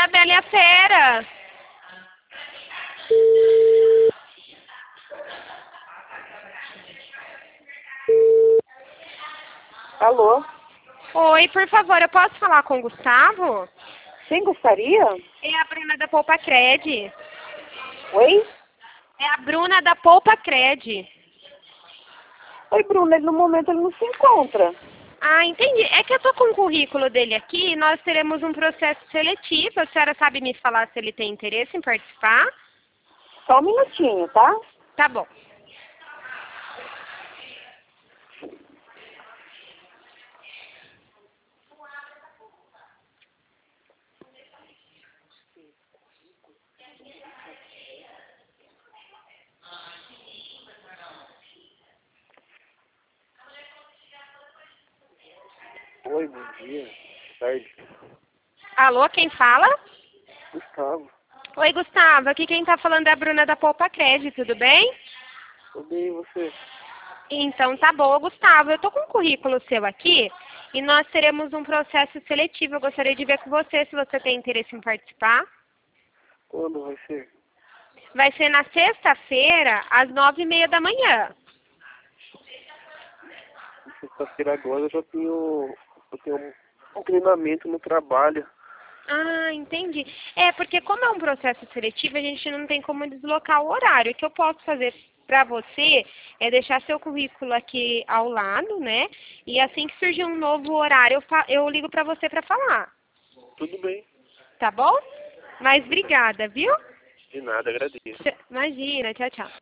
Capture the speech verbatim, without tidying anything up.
a Bela e a Fera. Alô? Oi, por favor, eu posso falar com o Gustavo? Quem gostaria? É a Bruna da Poupa Cred. Oi? É a Bruna da Poupa Cred. Oi, Bruna, ele no momento ele não se encontra. Ah, entendi. É que eu tô com o currículo dele aqui e nós teremos um processo seletivo. A senhora sabe me falar se ele tem interesse em participar? Só um minutinho, tá? Tá bom. Oi, bom dia. Boa tarde. Alô, quem fala? Gustavo. Oi, Gustavo. Aqui quem tá falando é a Bruna da Poupa Cred, tudo bem? Tudo bem, e você? Então tá bom, Gustavo. Eu tô com um currículo seu aqui e nós teremos um processo seletivo. Eu gostaria de ver com você se você tem interesse em participar. Quando vai ser? Vai ser na sexta-feira, às nove e meia da manhã. Sexta-feira agora eu já tenho, eu tenho um, um treinamento no trabalho. Ah, entendi. É, porque como é um processo seletivo, a gente não tem como deslocar o horário. O que eu posso fazer para você é deixar seu currículo aqui ao lado, né? E assim que surgir um novo horário, eu, fa- eu ligo para você para falar. Tudo bem. Tá bom? Mas obrigada, viu? De nada, agradeço. Imagina, tchau, tchau.